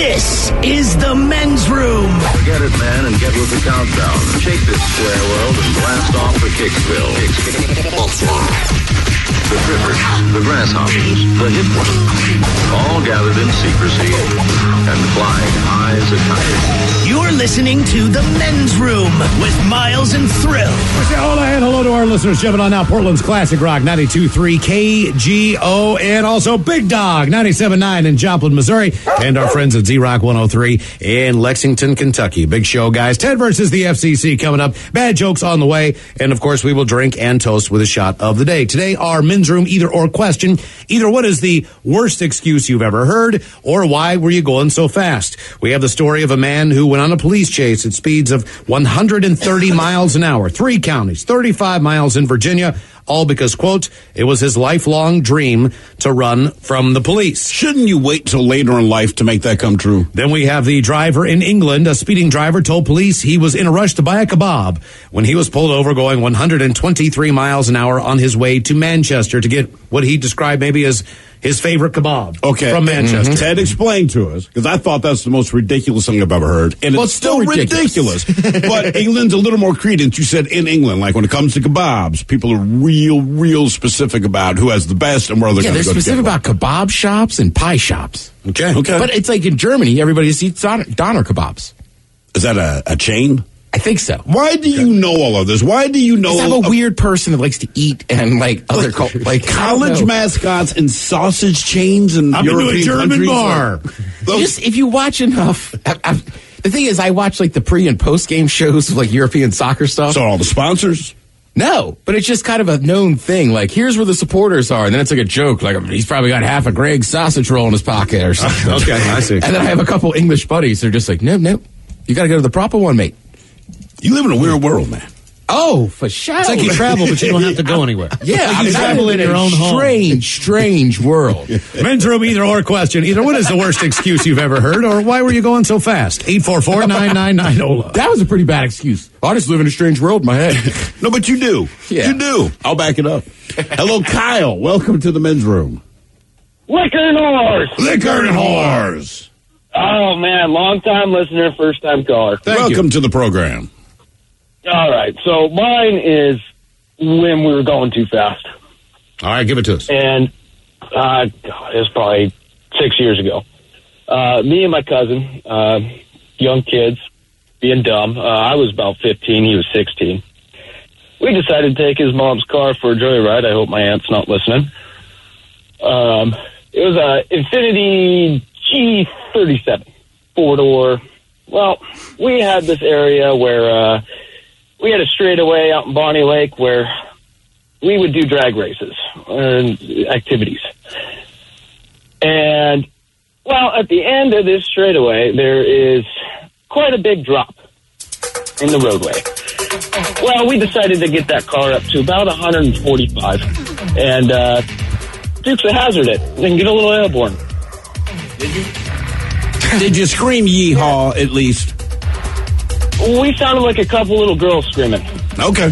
This is the men's room. Forget it, man, and get with the countdown. Shake this square world and blast off for Kicksville. The trippers, the grasshoppers, the hip ones, all gathered in secrecy and flying high as a kite. You're listening to the men's room with Miles and Thrill. We say hola and hello to our listeners. Jumping on now, Portland's Classic Rock 92.3 KGO, and also Big Dog 97.9 in Joplin, Missouri, and our friends at Z-Rock 103 in Lexington, Kentucky. Big show, guys. Ted versus the FCC coming up. Bad jokes on the way, and of course we will drink and toast with a shot of the day. Today, our men's room either or question. Either what is the worst excuse you've ever heard, or why were you going so fast? We have the story of a man who went on a police chase at speeds of 130 miles an hour, 3 counties, 35 miles in Virginia, all because, quote, it was his lifelong dream to run from the police. Shouldn't you wait till later in life to make that come true? Then we have the driver in England. A speeding driver told police he was in a rush to buy a kebab when he was pulled over going 123 miles an hour on his way to Manchester to get what he described maybe as his favorite kebab from Manchester. Ted explained to us, because I thought that's the most ridiculous thing I've ever heard. And it's still ridiculous. But England's a little more credence. You said in England, like when it comes to kebabs, people are real specific about who has the best and where they're going to go. Yeah, they're specific about kebab shops and pie shops. Okay. But it's like in Germany, everybody just eats doner kebabs. Is that a chain? I think so. Why do you know all of this? Why do you know? I'm a weird person that likes to eat and like other like college mascots and sausage chains and I'm European into a German bar. If you watch enough, the thing is, I watch like the pre and post game shows of like European soccer stuff. So all the sponsors. No, but it's just kind of a known thing. Like, here's where the supporters are. And then it's like a joke. Like, he's probably got half a Greg's sausage roll in his pocket or something. Okay, I see. And then I have a couple English buddies. They're just like, nope. You got to go to the proper one, mate. You live in a weird world, man. Oh, for sure. It's like you travel, but you don't have to go anywhere. Yeah, like you travel in your own home. Strange world. Men's room either or question. Either what is the worst excuse you've ever heard, or why were you going so fast? 844-999-OLA. That was a pretty bad excuse. I just live in a strange world in my head. No, but you do. Yeah. You do. I'll back it up. Hello, Kyle. Welcome to the men's room. Liquor and whores. Liquor and whores. Oh, man. Long-time listener, first-time caller. Welcome to the program. All right. So mine is when we were going too fast. All right, give it to us. And it was probably 6 years ago. Me and my cousin, young kids, being dumb. I was about 15. He was 16. We decided to take his mom's car for a joyride. I hope my aunt's not listening. It was a Infiniti G37, 4-door. Well, we had this area where we had a straightaway out in Bonnie Lake where we would do drag races and activities. And, well, at the end of this straightaway, there is quite a big drop in the roadway. Well, we decided to get that car up to about 145 and Dukes of Hazzard it and get a little airborne. Did you scream yeehaw at least? We sounded like a couple little girls screaming. Okay.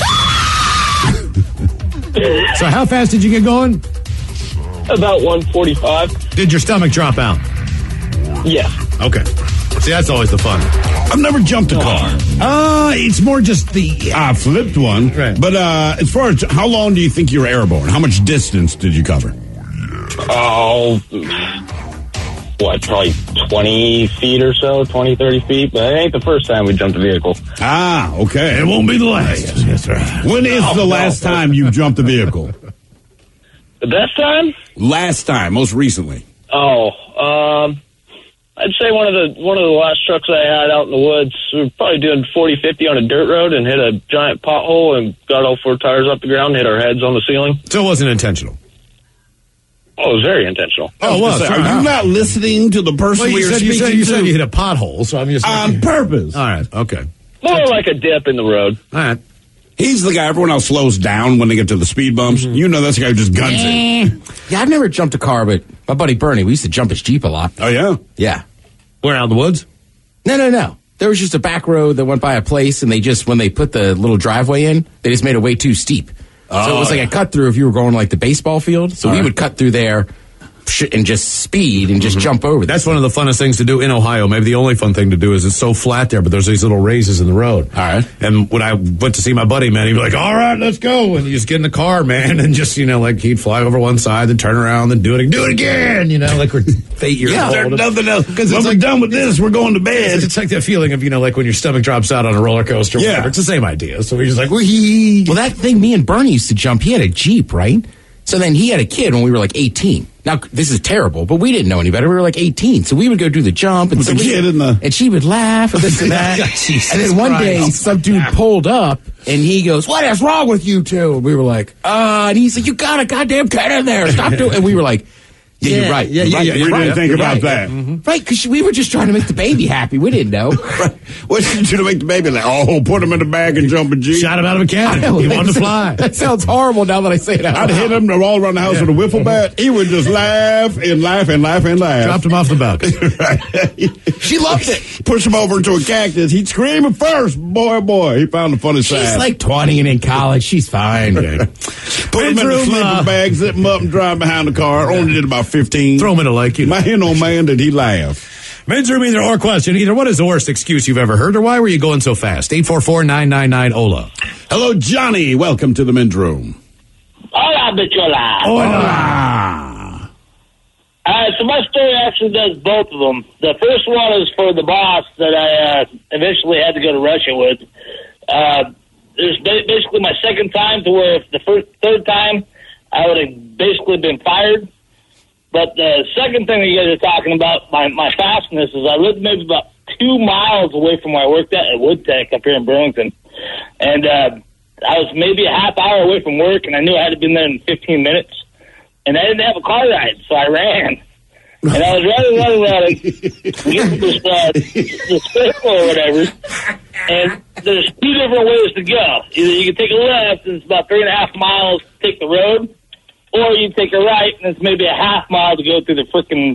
So how fast did you get going? About 145. Did your stomach drop out? Yes. Okay. See, that's always the fun. I've never jumped a car. It's more just the... I flipped one. Right. But as far as how long do you think you were airborne? How much distance did you cover? Oh, probably 20 feet or so, 20, 30 feet. But it ain't the first time we jumped a vehicle. Ah, okay. It won't be the last. Yes, right. When is the last time you jumped a vehicle? The best time? Last time, most recently. I'd say one of the last trucks I had out in the woods, we were probably doing 40, 50 on a dirt road and hit a giant pothole and got all 4 tires off the ground, hit our heads on the ceiling. So it wasn't intentional? Oh, it was very intentional. Oh, well, are you not listening to the person you said you hit a pothole, so I'm just... On purpose. All right, okay. More like a dip in the road. All right. He's the guy everyone else slows down when they get to the speed bumps. Mm-hmm. You know that's the guy who just guns it. Yeah, I've never jumped a car, but my buddy Bernie, we used to jump his Jeep a lot. Oh, yeah? Yeah. Where, out in the woods? No. There was just a back road that went by a place, and they just, when they put the little driveway in, they just made it way too steep. So it was like a cut through if you were going like the baseball field. So we would cut through there and just speed and just jump over. That's one of the funnest things to do in Ohio. Maybe the only fun thing to do is it's so flat there, but there's these little raises in the road. All right. And when I went to see my buddy, man, he'd be like, all right, let's go. And you just get in the car, man, and just, like he'd fly over one side, then turn around, then do it again, like we're 8 years old. There's nothing else. Because when we're done with this, we're going to bed. It's like that feeling of, like when your stomach drops out on a roller coaster. Yeah. Whatever. It's the same idea. So we're just like, wee. Well, that thing me and Bernie used to jump, he had a Jeep, right? So then he had a kid when we were like 18. Now, this is terrible, but we didn't know any better. We were like 18. So we would go do the jump. And, and she would laugh and this and that. And then one day, some dude pulled up and he goes, what is wrong with you two? And we were like, and he's like, you got a goddamn kid in there. Stop doing it. And we were like, yeah, you're right. Yeah, you didn't think about that. Mm-hmm. Right, because we were just trying to make the baby happy. We didn't know. Right. What did you do to make the baby put him in the bag and jump a Jeep? Shot him out of a cannon. He wanted to fly. That sounds horrible now that I say it out loud. I'd hit him all around the house with a wiffle bat. He would just laugh and laugh and laugh and laugh. Dropped him off the balcony. She loved it. Push him over into a cactus. He'd scream at first. Boy. He found the funny side. She's like 20 and in college. She's fine. Put him in the sleeping bag, zip him up, and drive behind the car. Only did about 15. Throw him in a lake. Man, did he laugh. Men's room, either or question. Either what is the worst excuse you've ever heard, or why were you going so fast? 844-999-OLA. Hello, Johnny. Welcome to the men's room. Hola, bichola. Hola. So my story actually does both of them. The first one is for the boss that I eventually had to go to Russia with. It was basically my second time, to where if the third time I would have basically been fired. But the second thing that you guys are talking about, my fastness, is I lived maybe about 2 miles away from where I worked at Woodtech up here in Burlington. And I was maybe a half hour away from work, and I knew I had to be there in 15 minutes. And I didn't have a car ride, so I ran. And I was running, get this circle or whatever. And there's 2 different ways to go. Either you can take a left, and it's about 3.5 miles to take the road, or you take a right, and it's maybe a half mile to go through the frickin',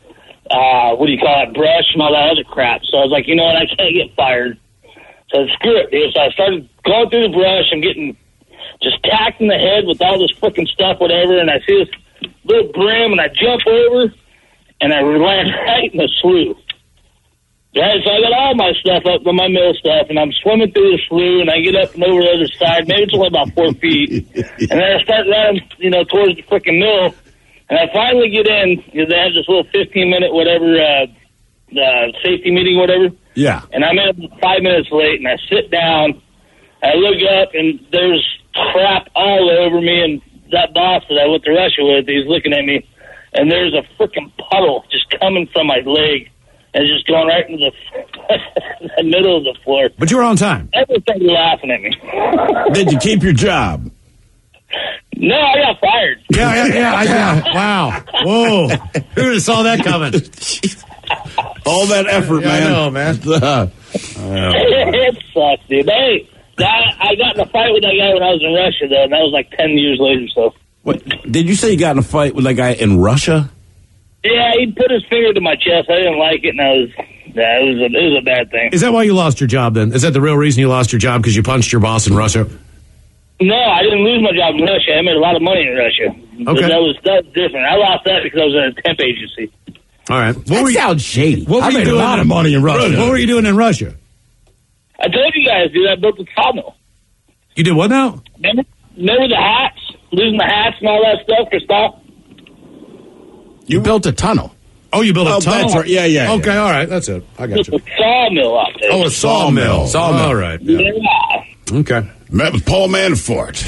brush and all that other crap. So I was like, you know what, I can't get fired. So screw it, dude. So I started going through the brush and getting just tacked in the head with all this frickin' stuff, whatever, and I see this little brim, and I jump over, and I land right in the slough. Right, so I got all my stuff up, my mill stuff, and I'm swimming through the slough, and I get up and over the other side. Maybe it's only about 4 feet. And then I start running, towards the frickin' mill. And I finally get in, because they have this little 15-minute safety meeting, whatever. Yeah. And I'm in 5 minutes late, and I sit down. I look up, and there's crap all over me. And that boss that I went to Russia with, he's looking at me, and there's a frickin' puddle just coming from my leg. And just going right into the middle of the floor. But you were on time. Everyone started laughing at me. Did you keep your job? No, I got fired. Yeah. Wow. Whoa. Who would have saw that coming? All that effort, man. I know, man. It sucks, dude. Hey, I got in a fight with that guy when I was in Russia, though, and that was like 10 years later, so. What? Did you say you got in a fight with that guy in Russia? Yeah, he put his finger to my chest. I didn't like it, and it was a bad thing. Is that why you lost your job then? Is that the real reason you lost your job, because you punched your boss in Russia? No, I didn't lose my job in Russia. I made a lot of money in Russia. Okay. That was different. I lost that because I was in a temp agency. All right. That sounds shady. I made a lot of money in Russia. What were you doing in Russia? I told you guys, dude, I built a sawmill. You did what now? Remember the hats? Losing the hats and all that stuff for stock? You built a tunnel. Oh, you built a tunnel? That's right. Yeah. Okay, all right. That's it. I got you. It's a sawmill out there. Oh, a sawmill. All right. Yeah. Okay. Met with Paul Manafort.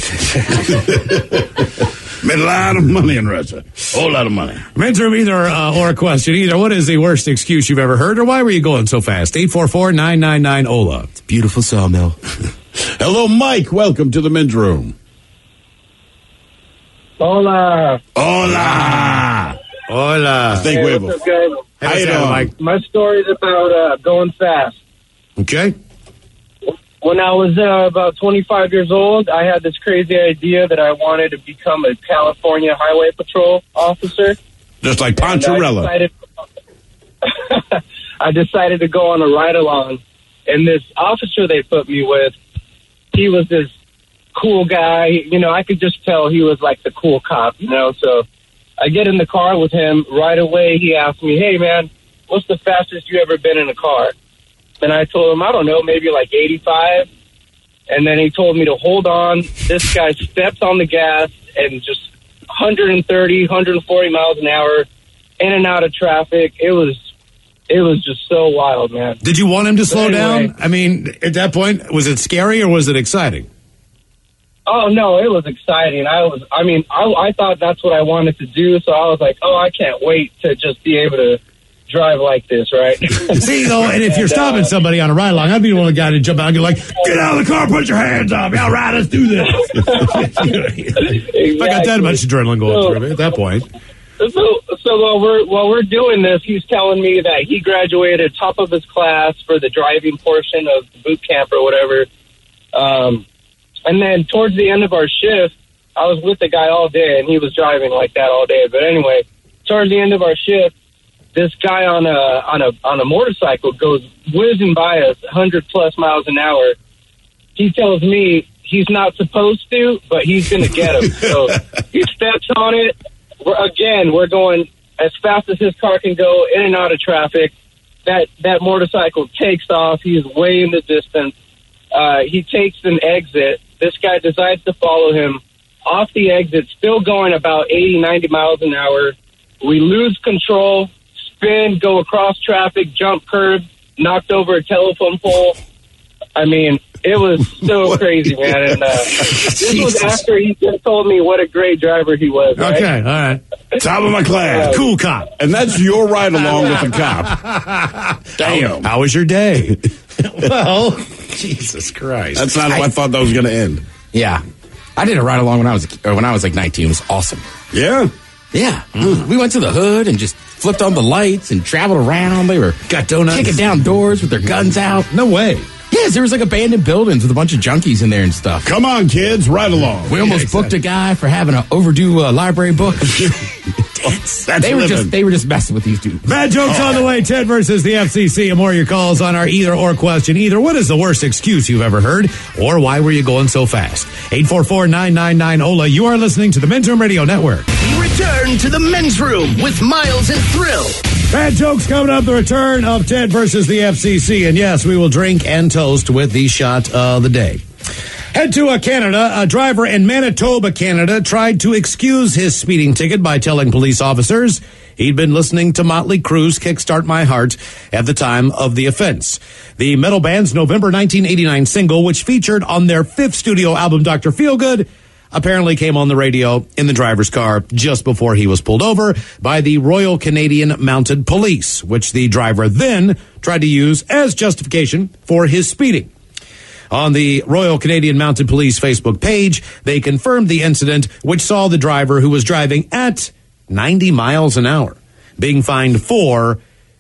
Made a lot of money in Russia. Whole lot of money. Men's room, either or a question. Either what is the worst excuse you've ever heard, or why were you going so fast? 844-999-OLA. It's a beautiful sawmill. Hello, Mike. Welcome to the men's room. Hola. Think Hey, we have what's up, guys? How you doing, Mike? My story's about going fast. Okay. When I was about 25 years old, I had this crazy idea that I wanted to become a California Highway Patrol officer. Just like Poncherella. I decided to go on a ride-along, and this officer they put me with, he was this cool guy. I could just tell he was like the cool cop, so I get in the car with him. Right away, he asked me, hey, man, what's the fastest you ever been in a car? And I told him, I don't know, maybe like 85. And then he told me to hold on. This guy steps on the gas and just 130, 140 miles an hour in and out of traffic. It was just so wild, man. Did you want him to slow down? I mean, at that point, was it scary or was it exciting? Oh, no, it was exciting. I thought that's what I wanted to do. So I was like, oh, I can't wait to just be able to drive like this, right? See, though, and if you're stopping somebody on a ride along, I'd be the one guy to jump out and be like, get out of the car, put your hands up. All right, let's do this. Exactly. If I got that much adrenaline going through me at that point. So while we're doing this, he's telling me that he graduated top of his class for the driving portion of boot camp or whatever. And then towards the end of our shift, I was with the guy all day, and he was driving like that all day. But anyway, towards the end of our shift, this guy on a motorcycle goes whizzing by us 100+ miles an hour. He tells me he's not supposed to, but he's going to get him. So he steps on it. We're going as fast as his car can go, in and out of traffic. That motorcycle takes off. He's way in the distance. He takes an exit. This guy decides to follow him off the exit, still going about 80, 90 miles an hour. We lose control, spin, go across traffic, jump curb, knocked over a telephone pole. I mean, it was so crazy, man. And this was after he just told me what a great driver he was. Right? Okay, all right. Top of my class. Cool cop. And that's your ride along with the cop. Damn. How was your day? Well, Jesus Christ. That's not how I thought that was going to end. Yeah. I did a ride along when I was like 19. It was awesome. Yeah? Yeah. We went to the hood and just flipped on the lights and traveled around. They were got donuts, kicking down doors with their guns out. No way. Yes, there was like abandoned buildings with a bunch of junkies in there and stuff. Come on, kids, ride along. We almost booked a guy for having an overdue library book. They were just messing with these dudes. Bad jokes on the way. Ted versus the FCC. And more of your calls on our either or question. Either, what is the worst excuse you've ever heard? Or why were you going so fast? 844-999-OLA. You are listening to the Men's Room Radio Network. We return to the Men's Room with Miles and Thrill. Bad jokes coming up. The return of Ted versus the FCC. And yes, we will drink and toast with the shot of the day. Head to Canada. A driver in Manitoba, Canada, tried to excuse his speeding ticket by telling police officers he'd been listening to Motley Crue's Kickstart My Heart at the time of the offense. The metal band's November 1989 single, which featured on their 5th studio album, Dr. Feelgood, apparently came on the radio in the driver's car just before he was pulled over by the Royal Canadian Mounted Police, which the driver then tried to use as justification for his speeding. On the Royal Canadian Mounted Police Facebook page, they confirmed the incident, which saw the driver, who was driving at 90 miles an hour, being fined for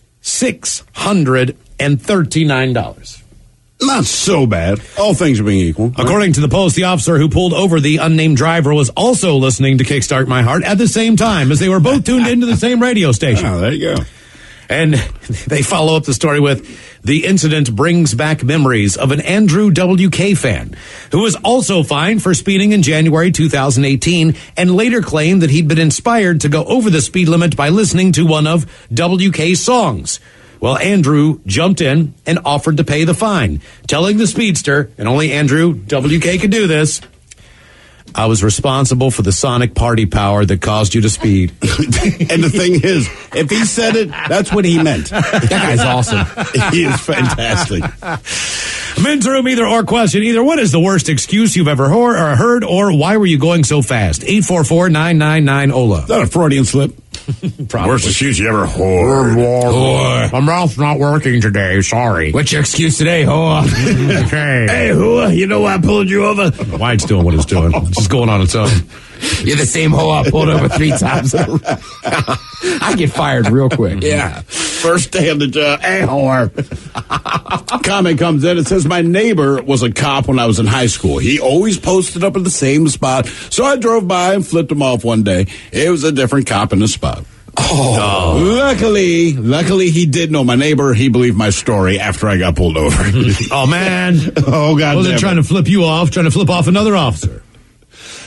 $639. Not so bad. All things being equal. According to the Post, the officer who pulled over the unnamed driver was also listening to Kickstart My Heart at the same time, as they were both tuned into the same radio station. Oh, there you go. And they follow up the story with, the incident brings back memories of an Andrew WK fan who was also fined for speeding in January 2018 and later claimed that he'd been inspired to go over the speed limit by listening to one of WK's songs. Well, Andrew jumped in and offered to pay the fine, telling the speedster, and only Andrew WK could do this, I was responsible for the sonic party power that caused you to speed. And the thing is, if he said it, that's what he meant. That guy's awesome. He is fantastic. Men's Room either or question. Either, what is the worst excuse you've ever heard, or why were you going so fast? 844-999-OLA. Is that a Freudian slip? Probably. Worst excuse you ever heard. My mouth's not working today. Sorry. What's your excuse today, Hoa? Okay. Hey, Hoa, you know why I pulled you over? Why it's doing what it's doing. It's just going on its own. You're the same Hoa I pulled over 3 times. I get fired real quick. Yeah. First day on the job. Hey, Hoa. Comment comes in. It says, my neighbor was a cop when I was in high school. He always posted up at the same spot. So I drove by and flipped him off one day. It was a different cop in the spot. Oh. Luckily, he did know my neighbor. He believed my story after I got pulled over. Oh, man. Oh, God. Wasn't trying to flip you off, trying to flip off another officer.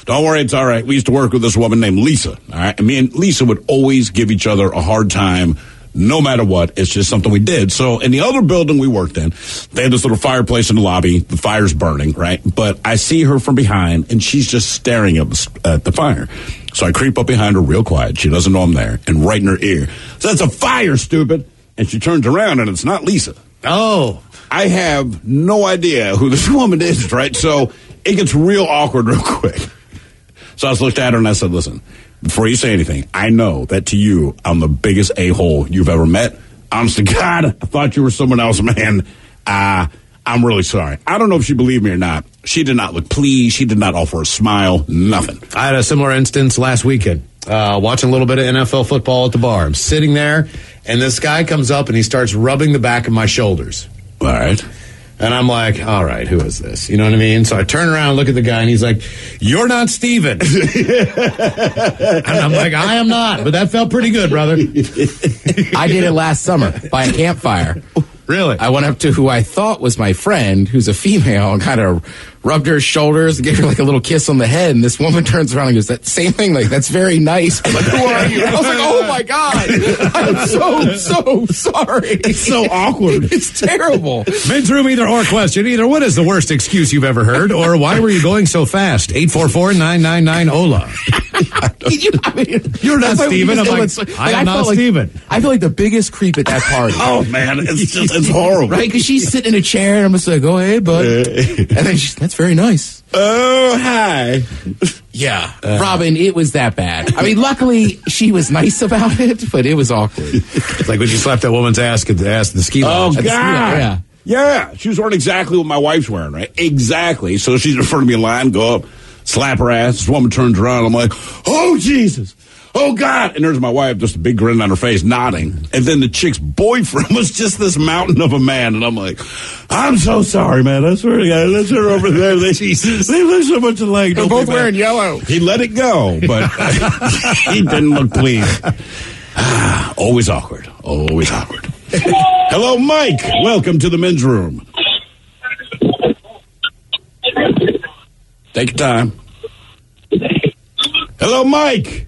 Don't worry, it's all right. We used to work with this woman named Lisa, all right? And me and Lisa would always give each other a hard time no matter what. It's just something we did. So in the other building we worked in, they had this little fireplace in the lobby. The fire's burning, right? But I see her from behind, and she's just staring at the fire. So I creep up behind her real quiet. She doesn't know I'm there. And right in her ear, so that's a fire, stupid. And she turns around, and it's not Lisa. Oh. I have no idea who this woman is, right? So it gets real awkward real quick. So I just looked at her and I said, listen, before you say anything, I know that to you, I'm the biggest a-hole you've ever met. Honest to God, I thought you were someone else, man. I'm really sorry. I don't know if she believed me or not. She did not look pleased. She did not offer a smile. Nothing. I had a similar instance last weekend. Watching a little bit of NFL football at the bar. I'm sitting there, and this guy comes up, and he starts rubbing the back of my shoulders. All right. And I'm like, all right, who is this? You know what I mean? So I turn around and look at the guy, and he's like, you're not Steven. And I'm like, I am not. But that felt pretty good, brother. I did it last summer by a campfire. Really? I went up to who I thought was my friend, who's a female, and kind of rubbed her shoulders and gave her like a little kiss on the head. And this woman turns around and goes, that same thing, like, that's very nice. But like, who are you? And I was like, oh my God. I'm so sorry. It's so awkward. It's terrible. Men's Room either or question. Either what is the worst excuse you've ever heard, or why were you going so fast? 844-999-OLA. You're not Steven. I'm like, I am not Steven. I feel like the biggest creep at that party. Oh, man. It's horrible. Right? Because she's sitting in a chair, and I'm just like, oh, hey, bud. And then that's very nice. Oh, hi. Yeah. Robin, it was that bad. I mean, luckily, she was nice about it, but it was awkward. It's like when you slapped that woman's ass at the ski lounge. Oh, God. Yeah. She was wearing exactly what my wife's wearing, right? Exactly. So she's in front of me in line, go up, slap her ass. This woman turns around. I'm like, oh, Jesus. Oh, God. And there's my wife, just a big grin on her face, nodding. And then the chick's boyfriend was just this mountain of a man. And I'm like, I'm so sorry, man. I swear to God. That's her over there. They look so much alike. They're both wearing yellow. He let it go, but he didn't look pleased. Always awkward. Always awkward. Hello, Mike. Welcome to the Men's Room. Take your time. Hello, Mike.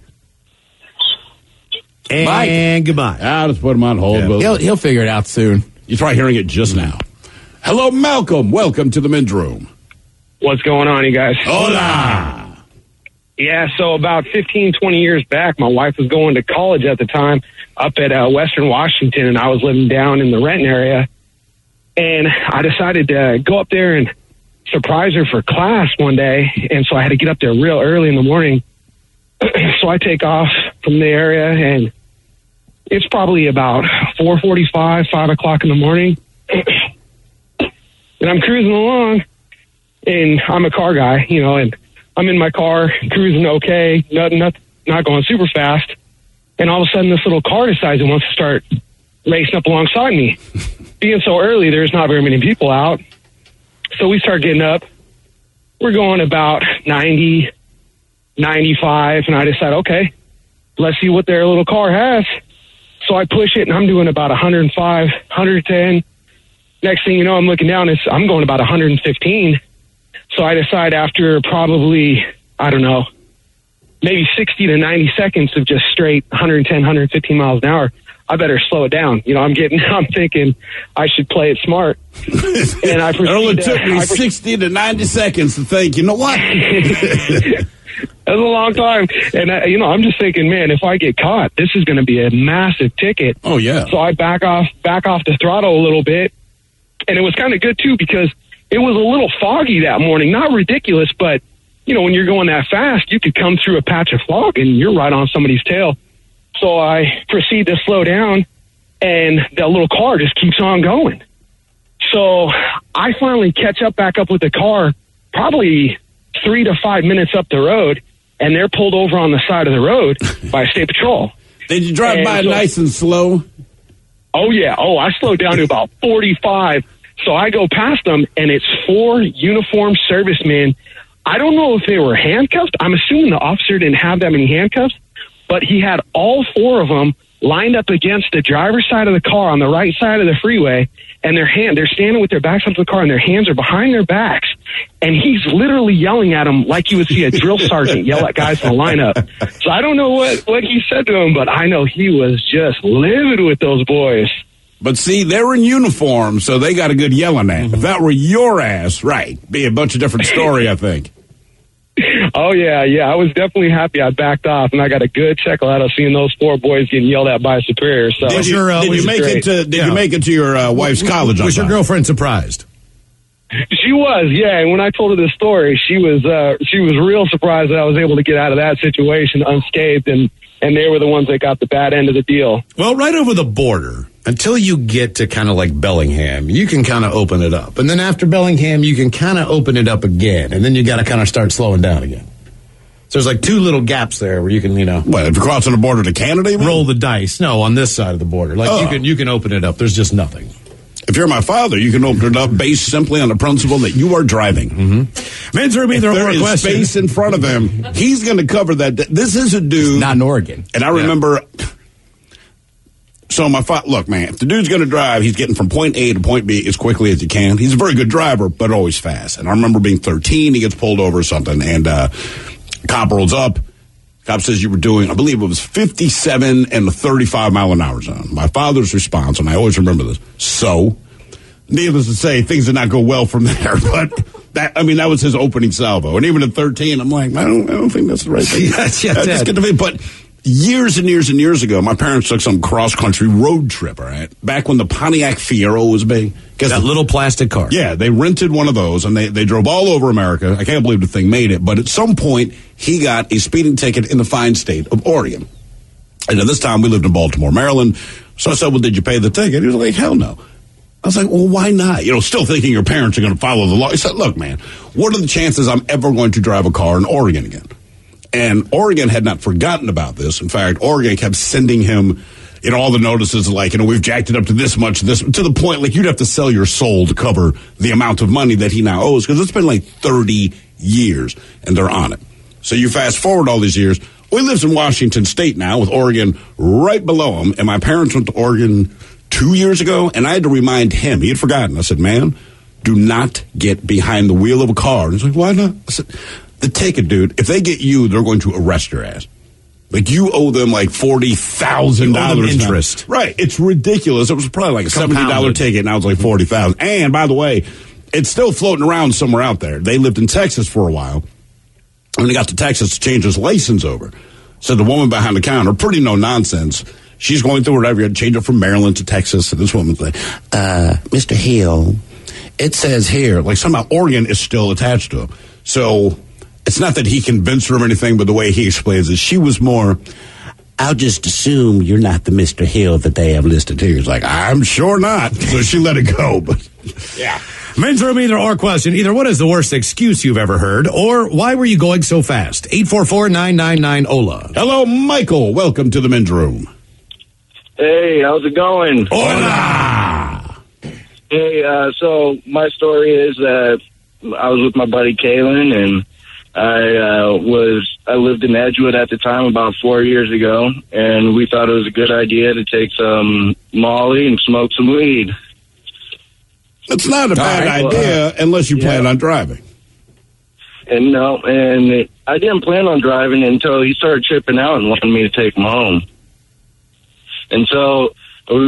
And goodbye. I'll just put him on hold. Yeah. He'll figure it out soon. You try hearing it just now. Hello, Malcolm. Welcome to the Men's Room. What's going on, you guys? Hola. Yeah, so about 15, 20 years back, my wife was going to college at the time up at Western Washington, and I was living down in the Renton area. And I decided to go up there and surprise her for class one day, and so I had to get up there real early in the morning. So I take off from the area, and it's probably about 4:45, 5 o'clock in the morning. And I'm cruising along, and I'm a car guy, you know, and I'm in my car, cruising okay, not going super fast. And all of a sudden, this little car decides it wants to start racing up alongside me. Being so early, there's not very many people out. So we start getting up. We're going about 90, 95, and I decide, okay, let's see what their little car has. So I push it, and I'm doing about 105, 110. Next thing you know, I'm looking down, I'm going about 115. So I decide after probably, I don't know, maybe 60 to 90 seconds of just straight 110, 115 miles an hour, I better slow it down. You know, I'm thinking I should play it smart. And I proceed. It only took me 60 to 90 seconds to think, you know what? That's a long time. And, I'm just thinking, man, if I get caught, this is going to be a massive ticket. Oh, yeah. So I back off the throttle a little bit. And it was kind of good, too, because it was a little foggy that morning. Not ridiculous, but, when you're going that fast, you could come through a patch of fog and you're right on somebody's tail. So I proceed to slow down, and that little car just keeps on going. So I finally catch back up with the car, probably 3 to 5 minutes up the road, and they're pulled over on the side of the road by State Patrol. Did you drive by nice and slow? Oh, yeah. Oh, I slowed down to about 45. So I go past them, and it's 4 uniformed servicemen. I don't know if they were handcuffed. I'm assuming the officer didn't have that many handcuffs, but he had all 4 of them lined up against the driver's side of the car on the right side of the freeway, and they're standing with their backs up to the car, and their hands are behind their backs, and he's literally yelling at him like you would see a drill sergeant yell at guys in the lineup. So I don't know what he said to him, but I know he was just livid with those boys. But see, they're in uniform, so they got a good yelling at. If that were your ass, right, be a bunch of different story, I think. Oh, yeah. I was definitely happy I backed off, and I got a good chuckle out of seeing those 4 boys getting yelled at by a superior. So Did you make it to your wife's college? Was your girlfriend surprised? She was, yeah. And when I told her this story, she was real surprised that I was able to get out of that situation unscathed, and they were the ones that got the bad end of the deal. Well, right over the border, until you get to kind of like Bellingham, you can kind of open it up. And then after Bellingham, you can kind of open it up again. And then you got to kind of start slowing down again. So there's like 2 little gaps there where you can, What, if you're crossing the border to Canada, you mean? Roll the dice. No, on this side of the border. Like you can open it up. There's just nothing. If you're my father, you can open it up based simply on the principle that you are driving. Mm-hmm. Men's room, either there is space in front of him. He's going to cover that. This is a dude. It's not in Oregon. And I remember. So look, man, if the dude's going to drive, he's getting from point A to point B as quickly as he can. He's a very good driver, but always fast. And I remember being 13, he gets pulled over or something, and cop rolls up. Cop says you were doing, I believe it was 57 and a 35 mile an hour zone. My father's response, and I always remember this, so, needless to say, things did not go well from there, but that was his opening salvo. And even at 13, I'm like, I don't think that's the right thing. But years and years and years ago, my parents took some cross-country road trip, all right? Back when the Pontiac Fiero was big. That little plastic car. Yeah, they rented one of those, and they drove all over America. I can't believe the thing made it. But at some point, he got a speeding ticket in the fine state of Oregon. And at this time, we lived in Baltimore, Maryland. So I said, well, did you pay the ticket? He was like, hell no. I was like, well, why not? Still thinking your parents are going to follow the law. He said, look, man, what are the chances I'm ever going to drive a car in Oregon again? And Oregon had not forgotten about this. In fact, Oregon kept sending him, all the notices like, we've jacked it up to this much, to the point, like, you'd have to sell your soul to cover the amount of money that he now owes, because it's been like 30 years, and they're on it. So you fast forward all these years. We live in Washington State now, with Oregon right below him, and my parents went to Oregon 2 years ago, and I had to remind him. He had forgotten. I said, man, do not get behind the wheel of a car. And he's like, why not? I said, the ticket, dude, if they get you, they're going to arrest your ass. Like, you owe them like $40,000 interest. Right. It's ridiculous. It was probably like a $70 ticket. Now it's like $40,000. And by the way, it's still floating around somewhere out there. They lived in Texas for a while. When they got to Texas to change his license over. So the woman behind the counter, pretty no nonsense. She's going through whatever. You had to change it from Maryland to Texas. And this woman's like, Mr. Hill, it says here, like somehow Oregon is still attached to him. So it's not that he convinced her of anything, but the way he explains it, she was more, I'll just assume you're not the Mr. Hill that they have listed here. He's like, I'm sure not. So she let it go. But yeah. Men's room, either or question. Either what is the worst excuse you've ever heard, or why were you going so fast? 844-999-OLA. Hello, Michael. Welcome to the men's room. Hey, how's it going? Hola! Hey, so my story is that I was with my buddy Kalen, and I lived in Edgewood at the time about 4 years ago, and we thought it was a good idea to take some Molly and smoke some weed. It's not a bad idea unless you plan on driving. And I didn't plan on driving until he started tripping out and wanted me to take him home. And so so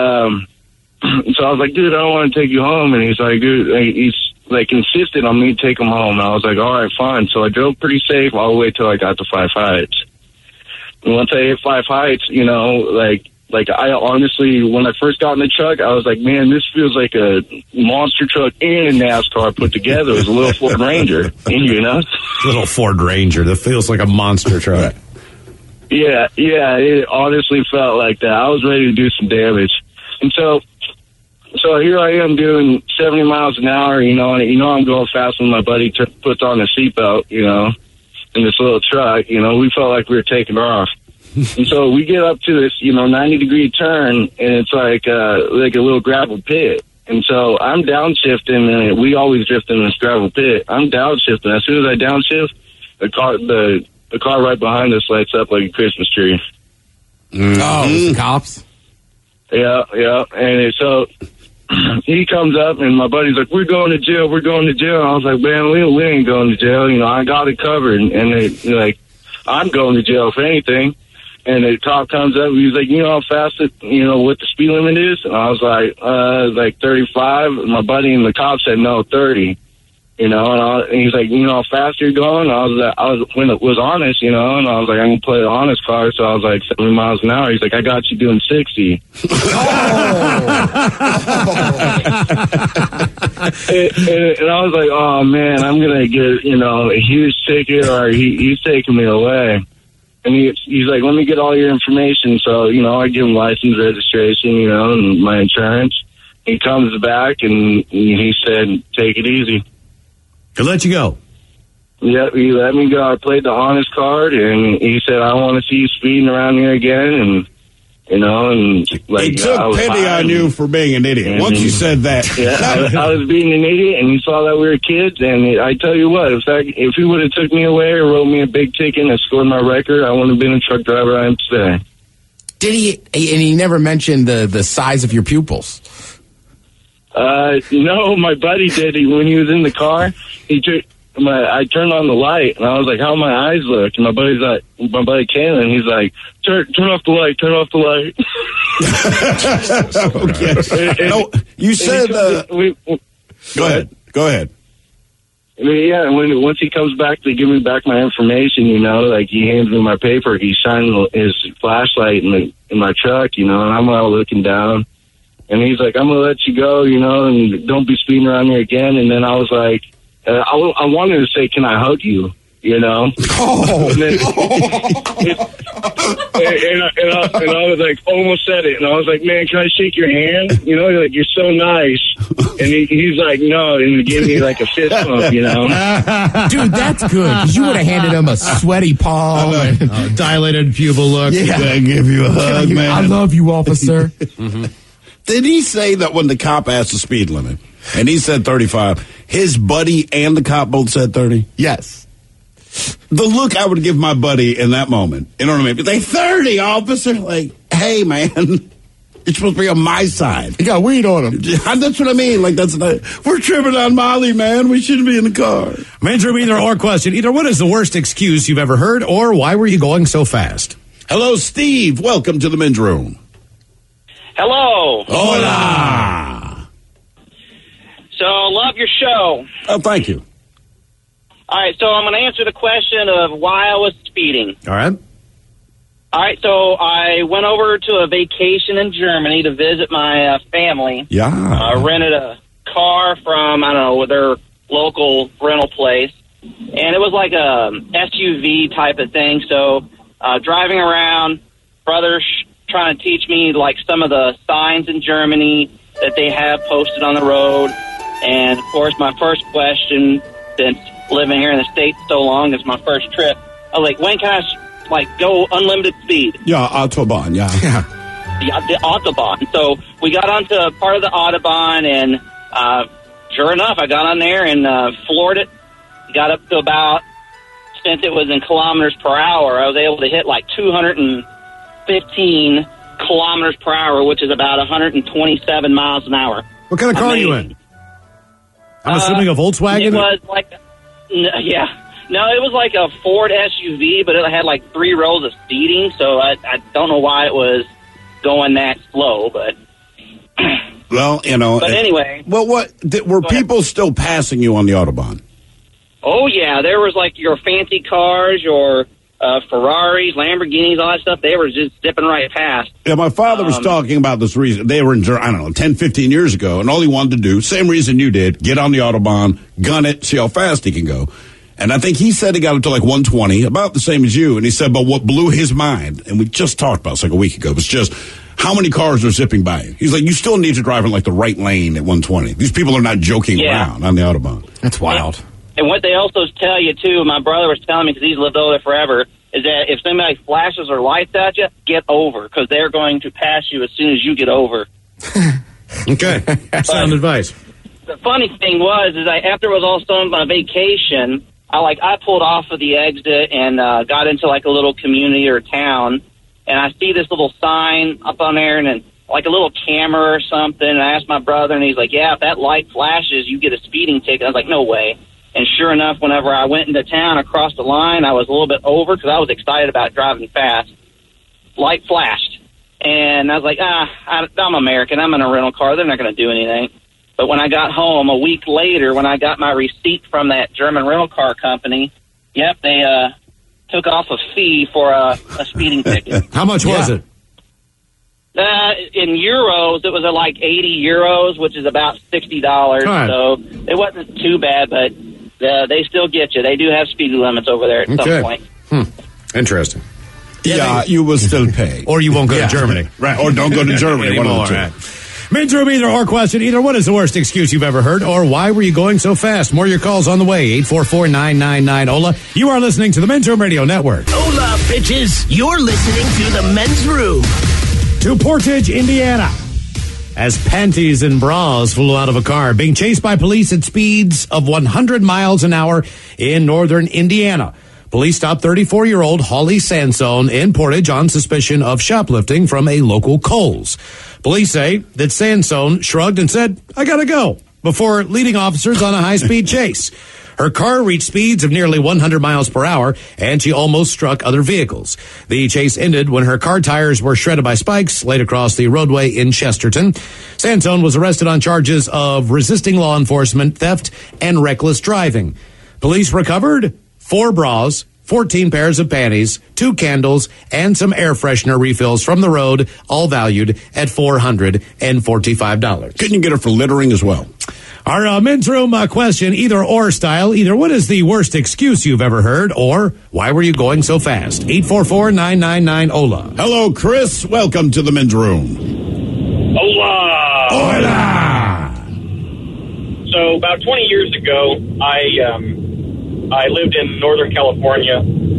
I was like, dude, I don't want to take you home. And he's like, dude, he's like insisted on me to take him home. And I was like, all right, fine. So I drove pretty safe all the way till I got to Five Heights. And once I hit Five Heights, like I honestly, when I first got in the truck, I was like, man, this feels like a monster truck and a NASCAR put together. It was a little Ford Ranger, Little Ford Ranger that feels like a monster truck. Yeah, it honestly felt like that. I was ready to do some damage. And so here I am doing 70 miles an hour, and I'm going fast when my buddy puts on a seatbelt, in this little truck. We felt like we were taking off. And so we get up to this, 90-degree turn, and it's like a little gravel pit. And so I'm downshifting, and we always drift in this gravel pit. I'm downshifting. As soon as I downshift, the car right behind us lights up like a Christmas tree. Mm-hmm. Oh, the cops? Yeah. And so he comes up, and my buddy's like, we're going to jail. We're going to jail. I was like, man, we ain't going to jail. You know, I got it covered. And they, like, I'm going to jail for anything. And the cop comes up, and he's like, you know how fast what the speed limit is? And I was like 35. And my buddy and the cop said, no, 30. You know, and he's like, you know how fast you're going? I was when it was honest, you know, and I was like, I'm going to play the honest car. So I was like 70 miles an hour. He's like, I got you doing 60. and I was like, oh, man, I'm going to get, a huge ticket, or he's taking me away. And he's like, let me get all your information. So, I give him license, registration, and my insurance. He comes back, and he said, take it easy. He'll let you go. Yeah, he let me go. I played the honest card, and he said, I want to see you speeding around here again. And, like, he took pity on you for being an idiot. Once you said that. Yeah, I was being an idiot, and he saw that we were kids. And I tell you what, if he would have took me away or wrote me a big ticket and scored my record, I wouldn't have been a truck driver I am today. Did he? And he never mentioned the size of your pupils. No, my buddy did. When he was in the car, I turned on the light, and I was like, how my eyes look? And my buddy Kalen, he's like, turn off the light, turn off the light. Okay. No, you said, go ahead. I mean, yeah, once he comes back to give me back my information, like he hands me my paper, he shines his flashlight in my truck, and I'm all looking down. And he's like, I'm going to let you go, and don't be speeding around here again. And then I was like, I wanted to say, can I hug you, Oh. And I was like, almost said it. And I was like, man, can I shake your hand? Like, you're so nice. And he's like, no. And he gave me like a fist bump, Dude, that's good. Because you would have handed him a sweaty palm. And dilated pupil look. Yeah. I give you a hug, man. I love you, officer. Mm-hmm. Did he say that when the cop asked the speed limit, and he said 35, his buddy and the cop both said 30? Yes. The look I would give my buddy in that moment, you know what I mean? Be like, 30, officer. Like, hey, man, you're supposed to be on my side. You got weed on him. That's what I mean. Like, we're tripping on Molly, man. We shouldn't be in the car. Men's Room either or question. Either what is the worst excuse you've ever heard, or why were you going so fast? Hello, Steve. Welcome to the Men's Room. Hello. Hola. So, love your show. Oh, thank you. All right, so I'm going to answer the question of why I was speeding. All right. All right, so I went over to a vacation in Germany to visit my family. Yeah. I rented a car from, their local rental place. And it was like a SUV type of thing. So, driving around, brother trying to teach me like some of the signs in Germany that they have posted on the road. And of course, my first question, since living here in the States so long, is my first trip. I was like, when can I go unlimited speed? Yeah, Autobahn, yeah. The Autobahn. So we got onto part of the Autobahn, and sure enough, I got on there and floored it. Got up to about, since it was in kilometers per hour, I was able to hit like 215 kilometers per hour, which is about 127 miles an hour. What kind of car are you in? I'm assuming a Volkswagen? It was like, no, it was like a Ford SUV, but it had like 3 rows of seating, so I don't know why it was going that slow, but... Well, But anyway... Well, were people still passing you on the Autobahn? Oh, yeah, there was like your fancy cars, your Ferraris, Lamborghinis, all that stuff. They were just zipping right past. Yeah, my father was talking about this reason. They were in, 10, 15 years ago, and all he wanted to do, same reason you did, get on the Autobahn, gun it, see how fast he can go. And I think he said he got up to like 120, about the same as you. And he said, but what blew his mind, and we just talked about this like a week ago, was just how many cars are zipping by you. He's like, you still need to drive in like the right lane at 120. These people are not joking around on the Autobahn. That's wild. And what they also tell you, too, my brother was telling me, because he's lived over there forever, is that if somebody flashes or lights at you, get over, because they're going to pass you as soon as you get over. Okay. Sound advice. The funny thing was, after it was all done my vacation, I pulled off of the exit and got into like a little community or town, and I see this little sign up on there, and like a little camera or something. And I asked my brother, and he's like, yeah, if that light flashes, you get a speeding ticket. I was like, no way. And sure enough, whenever I went into town across the line, I was a little bit over because I was excited about driving fast. Light flashed. And I was like, I'm American. I'm in a rental car. They're not going to do anything. But when I got home a week later, when I got my receipt from that German rental car company, yep, they took off a fee for a speeding ticket. How much was it? In euros, it was like 80 euros, which is about $60. Right. So it wasn't too bad, but they still get you. They do have speed limits over there at some point. Interesting. Yeah, you will still pay. Or you won't go to Germany. Right, or don't go to Germany. One of the two. Right. Men's Room, either or question. Either what is the worst excuse you've ever heard, or why were you going so fast? More of your calls on the way. 844-999-OLA. You are listening to the Men's Room Radio Network. Hola, bitches. You're listening to the Men's Room. To Portage, Indiana, as panties and bras flew out of a car, being chased by police at speeds of 100 miles an hour in northern Indiana. Police stopped 34-year-old Holly Sansone in Portage on suspicion of shoplifting from a local Kohl's. Police say that Sansone shrugged and said, I gotta go, before leading officers on a high-speed chase. Her car reached speeds of nearly 100 miles per hour, and she almost struck other vehicles. The chase ended when her car tires were shredded by spikes laid across the roadway in Chesterton. Sansone was arrested on charges of resisting law enforcement, theft, and reckless driving. Police recovered 4 bras, 14 pairs of panties, 2 candles, and some air freshener refills from the road, all valued at $445. Couldn't you get her for littering as well? Our Men's Room question, either or style. Either what is the worst excuse you've ever heard, or why were you going so fast? 844-999-OLA. Hello, Chris. Welcome to the Men's Room. Hola. Hola. So about 20 years ago, I lived in Northern California,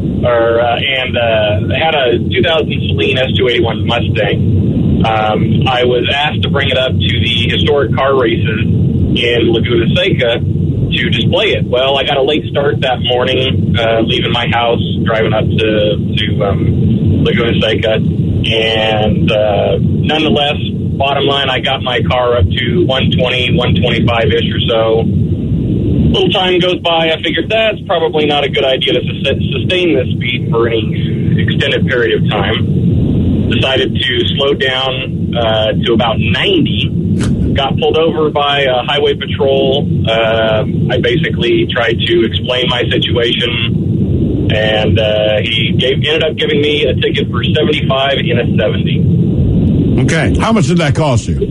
and had a 2000 Saleen S281 Mustang. I was asked to bring it up to the historic car races in Laguna Seca to display it. Well, I got a late start that morning, leaving my house, driving up to Laguna Seca, and nonetheless, bottom line, I got my car up to 120, 125-ish or so. Little time goes by, I figured that's probably not a good idea to sustain this speed for any extended period of time. Decided to slow down to about 90. Got pulled over by highway patrol. I basically tried to explain my situation, and he ended up giving me a ticket for 75 in a 70. Okay. How much did that cost you?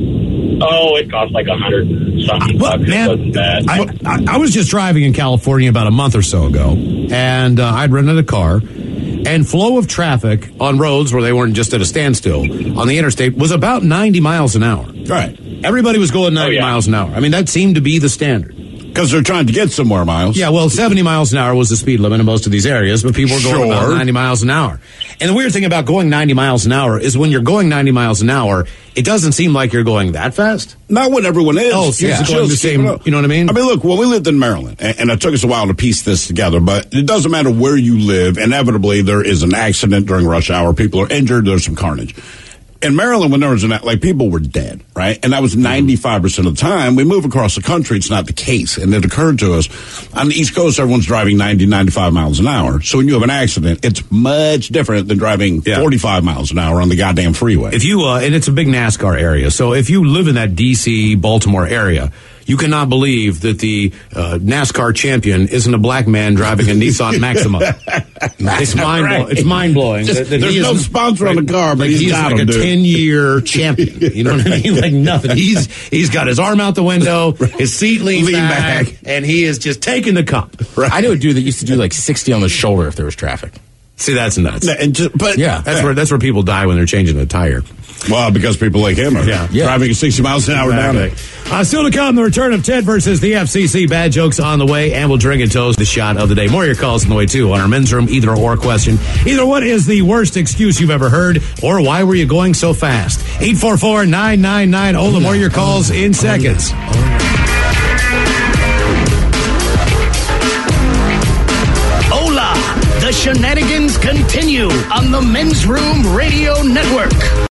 Oh, it cost like $100-something bucks. Man, it wasn't bad. I was just driving in California about a month or so ago, and I'd rented a car, and flow of traffic on roads where they weren't just at a standstill on the interstate was about 90 miles an hour. Right. Everybody was going 90 miles an hour. I mean, that seemed to be the standard. Because they're trying to get somewhere, Miles. Yeah, well, 70 miles an hour was the speed limit in most of these areas, but people were going about 90 miles an hour. And the weird thing about going 90 miles an hour is when you're going 90 miles an hour, it doesn't seem like you're going that fast. Not when everyone is. Oh, so yeah. Going the same, you know what I mean? I mean, look, when we lived in Maryland, and it took us a while to piece this together, but it doesn't matter where you live, inevitably there is an accident during rush hour. People are injured, there's some carnage. In Maryland, when there was people were dead, right? And that was 95% of the time. We move across the country, it's not the case. And it occurred to us, on the East Coast, everyone's driving 90, 95 miles an hour. So when you have an accident, it's much different than driving 45 miles an hour on the goddamn freeway. If you, and it's a big NASCAR area, so if you live in that D.C., Baltimore area, you cannot believe that the NASCAR champion isn't a black man driving a Nissan Maxima. It's mind-blowing. There's no sponsor on the car, but he's got like a 10-year champion. You know what I mean? Like nothing. He's got his arm out the window, his seat leans back, and he is just taking the cup. Right. I knew a dude that used to do like 60 on the shoulder if there was traffic. See, that's nuts. But that's where people die when they're changing the tire. Well, because people like him are driving 60 miles an hour down it. Still to come, the return of Ted versus the FCC. Bad jokes on the way, and we'll drink and toast the shot of the day. More of your calls on the way, too, on our Men's Room either or question. Either what is the worst excuse you've ever heard, or why were you going so fast? 844-999-OLA. More of your calls in seconds. The shenanigans continue on the Men's Room Radio Network.